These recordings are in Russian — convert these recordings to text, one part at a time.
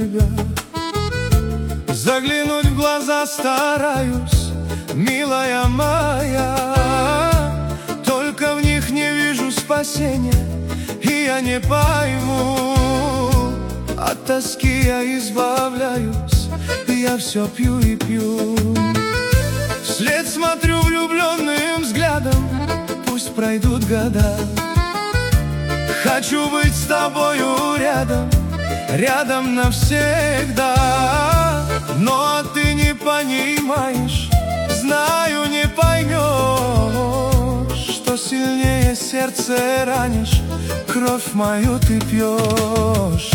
тебя. Заглянуть в глаза стараюсь, милая моя, только в них не вижу спасения, и я не пойму. От тоски я избавляюсь, и я все пью и пью. Вслед смотрю влюбленным взглядом, пусть пройдут года. Хочу быть с тобою рядом, рядом навсегда. Но ты не понимаешь, знаю, не поймешь, что сильнее сердце ранишь, кровь мою ты пьешь.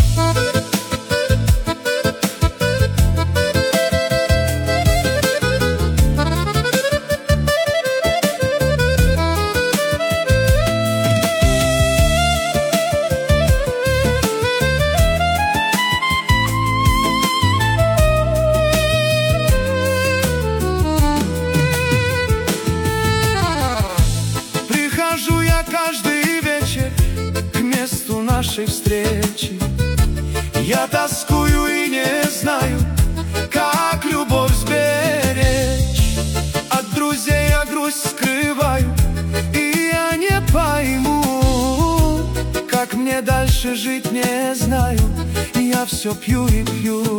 Прихожу я каждый вечер к месту нашей встречи. Я тоскую и не знаю, как любовь сберечь. От друзей я грусть скрываю, и я не пойму, как мне дальше жить, не знаю. Я все пью и пью.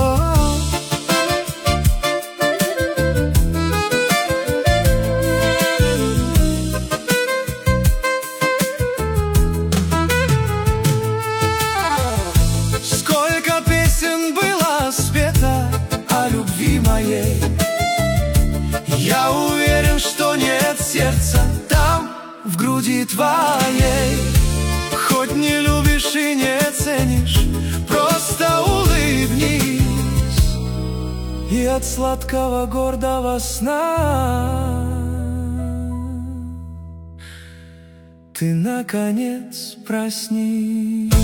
Я уверен, что нет сердца там, в груди твоей. Хоть не любишь и не ценишь, просто улыбнись, и от сладкого гордого сна ты наконец проснись.